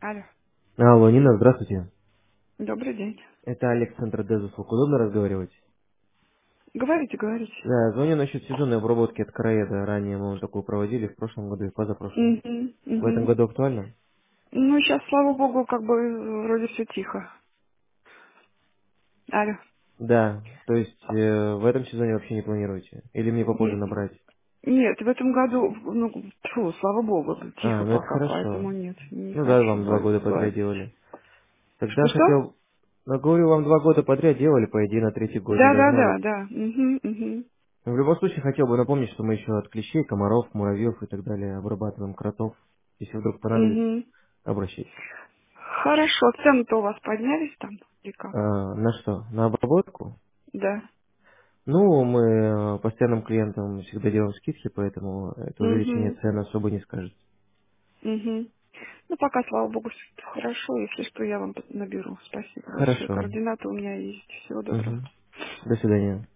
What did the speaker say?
Алло. Алло, Нина, здравствуйте. Добрый день. Это Александр Дезуслуг. Удобно разговаривать? Говорите, говорите. Да, звоню насчет сезонной обработки от короеда. Ранее мы уже такую проводили в прошлом году и позапрошлом. Угу, В этом угу. году актуально? Ну, сейчас, слава богу, как бы вроде все тихо. Алло. Да, то есть в этом сезоне вообще не планируете? Или мне попозже Н- набрать? Нет, в этом году, ну, тьфу, слава богу, А, тихо ну это пока, хорошо. поэтому нет, не Ну да, хочу вам 2 года подряд говорить. делали. Тогда Что-что? хотел... Ну, говорю, вам 2 года подряд делали, по идее, на третий год не Да, да, должно да, быть. да. Угу, угу, Но в любом случае хотел бы напомнить, что мы еще от клещей, комаров, муравьев и так далее обрабатываем кротов. Если вдруг понадобится, угу. обращайтесь. Хорошо, цены-то у вас поднялись там или как? На что? На обработку? Да. Ну, мы постоянным клиентам всегда делаем скидки, поэтому это увеличение Угу, цен особо не скажет. угу. Ну, пока, слава богу, всё хорошо. Если что, я вам наберу. Спасибо большое. Хорошо. Координаты у меня есть. Всего доброго. Мгм. До свидания.